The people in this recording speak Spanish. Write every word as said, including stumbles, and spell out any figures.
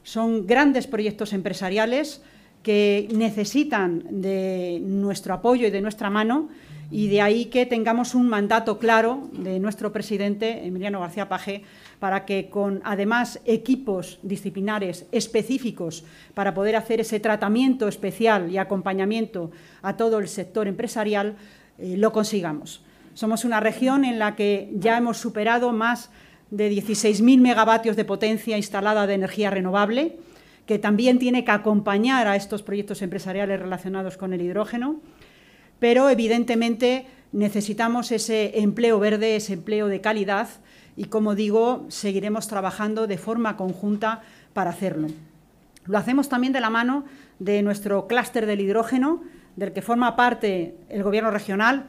Son grandes proyectos empresariales que necesitan de nuestro apoyo y de nuestra mano, y de ahí que tengamos un mandato claro de nuestro presidente, Emiliano García Paje, para que con, además, equipos disciplinares específicos para poder hacer ese tratamiento especial y acompañamiento a todo el sector empresarial, eh, lo consigamos. Somos una región en la que ya hemos superado más de dieciséis mil megavatios de potencia instalada de energía renovable, que también tiene que acompañar a estos proyectos empresariales relacionados con el hidrógeno, pero evidentemente necesitamos ese empleo verde, ese empleo de calidad y, como digo, seguiremos trabajando de forma conjunta para hacerlo. Lo hacemos también de la mano de nuestro clúster del hidrógeno, del que forma parte el Gobierno regional,